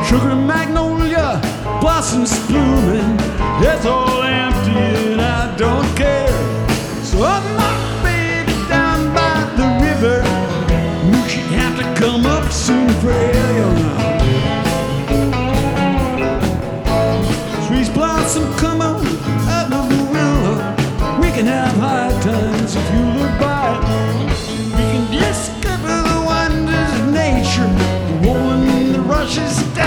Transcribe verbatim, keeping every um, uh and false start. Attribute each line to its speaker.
Speaker 1: Sugar magnolia, blossoms blooming, it's all empty and I don't care. So up my baby down by the river, knew she'd have to come up soon for you know.